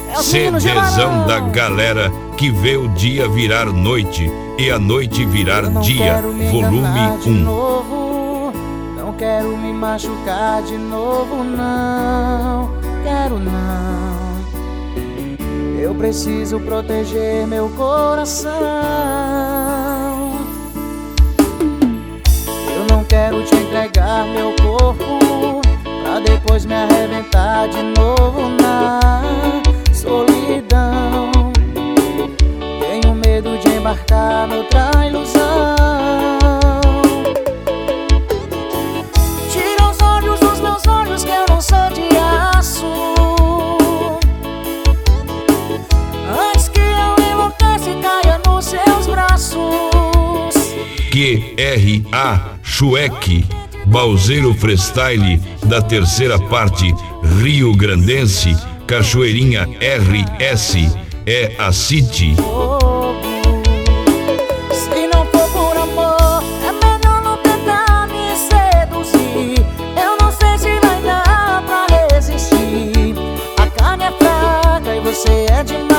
CDzão da galera que vê o dia virar noite e a noite virar dia, volume 1. Não quero me machucar de novo, não quero não. Eu preciso proteger meu coração. Eu não quero te entregar meu corpo pra depois me arrebentar de novo na solidão. Tenho medo de embarcar noutra ilusão. Tira os olhos dos meus olhos que eu não sou de aço. Antes que eu enlouqueça e caia nos seus braços. QRA Chueque, Balzeiro Freestyle da terceira parte Rio Grandense, Cachoeirinha RS, é a City. Se não for por amor, é melhor não tentar me seduzir. Eu não sei se vai dar pra resistir. A carne é fraca e você é demais.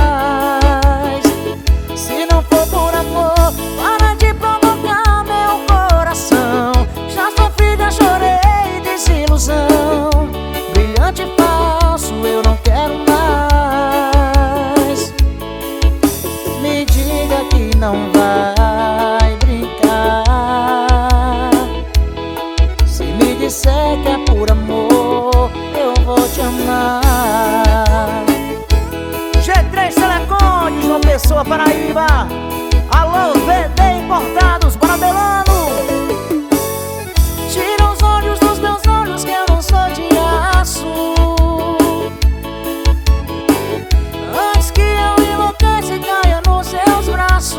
Se não for por amor, para de provocar meu coração. Já sofri, já chorei, desilusão. Brilhante e falso, eu não quero mais. Me diga que não vai brincar. Se me disser que é por amor, eu vou te amar. G3 Telecoms, João Pessoa, Paraíba. Alô, VD Importados, Baradelano. Tira os olhos dos meus olhos que eu não sou de aço. Antes que eu enlouqueça e caia nos seus braços.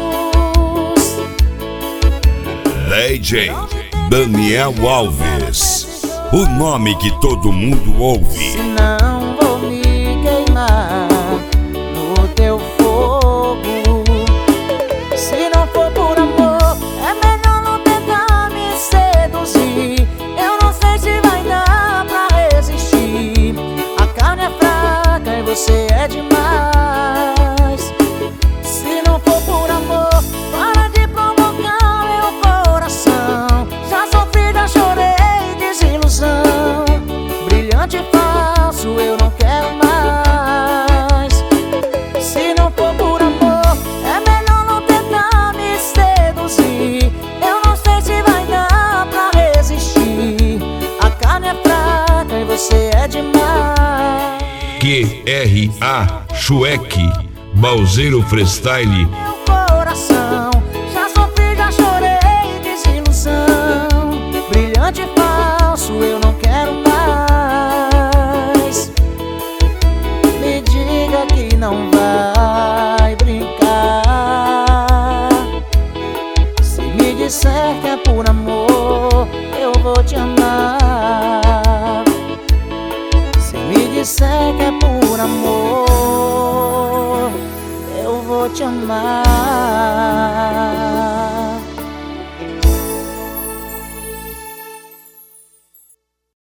DJ Daniel Alves, o nome que todo mundo ouve. Senão vou me queimar no teu fogo. Se não for por amor, é melhor não tentar me seduzir. Eu não sei se vai dar pra resistir. A carne é fraca e você é demais. Se não for por amor, para de provocar meu coração. Já sofri, já chorei, desilusão. Brilhante e falso, eu não quero mais. Se não for por amor, é melhor não tentar me seduzir. Eu não sei se vai dar pra resistir. A carne é fraca e você é demais. QRA Chueque, Balzeiro Freestyle. Meu coração, já sofri, já chorei, desilusão. Brilhante e falso, eu não quero mais. Me diga que não vai brincar. Se me disser que é por amor, eu vou te amar. Se me disser que é por amor, eu vou te amar.